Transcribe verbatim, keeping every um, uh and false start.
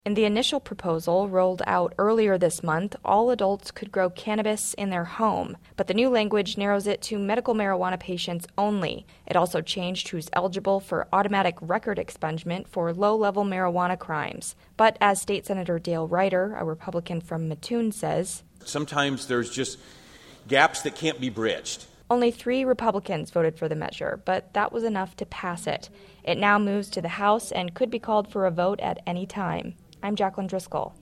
In the initial proposal, rolled out earlier this month, all adults could grow cannabis in their home, but the new language narrows it to medical marijuana patients only. It also changed who's eligible for automatic record expungement for low-level marijuana crimes. But as State Senator Dale Ryder, a Republican from Mattoon, says, sometimes there's just gaps that can't be bridged. Only three Republicans voted for the measure, but that was enough to pass it. It now moves to the House and could be called for a vote at any time. I'm Jacqueline Driscoll.